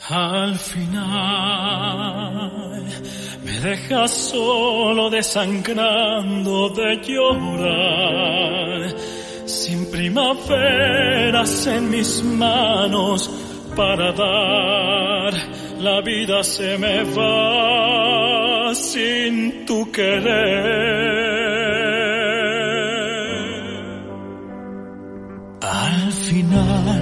Al final me dejas solo desangrando de llorar, sin primaveras en mis manos para dar. La vida se me va sin tu querer. Al final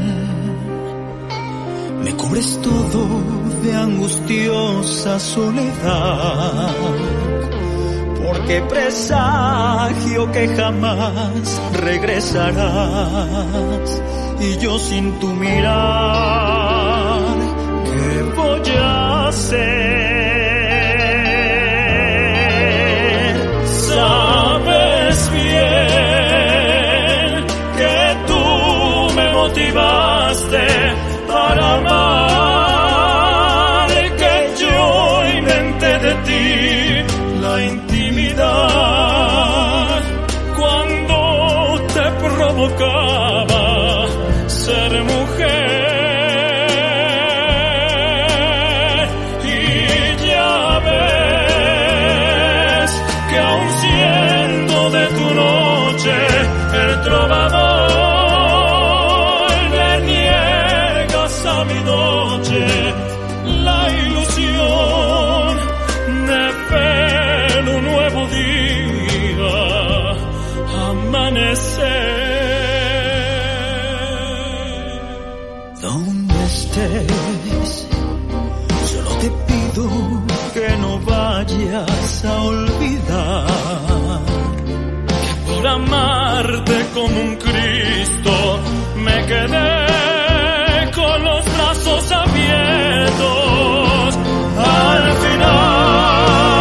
me cubres todo de angustiosa soledad, porque presagio que jamás regresarás, y yo sin tu mirar, ¿qué voy a hacer? Sabes bien que tú me motivaste para amar, que yo inventé de ti la intimidad cuando te provocaba ser mujer. Y ya ves que aun siendo de tu noche el trovador, le niegas a mi noche la ilusión de ver un nuevo día amanecer. Donde estés, solo te pido que no vayas a olvidar que por amarte como un Cristo me quedé con los brazos abiertos al final.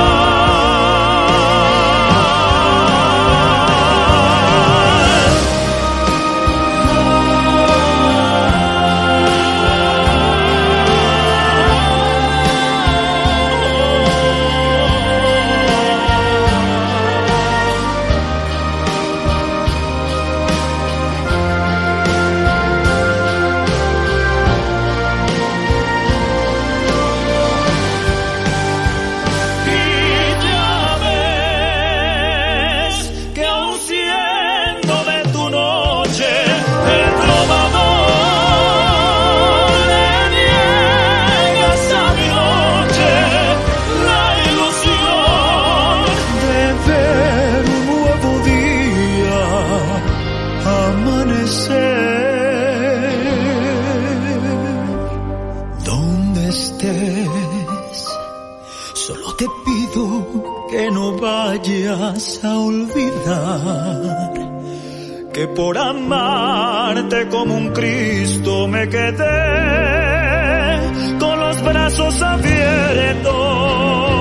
Donde estés, solo te pido que no vayas a olvidar que por amarte como un Cristo me quedé con los brazos abiertos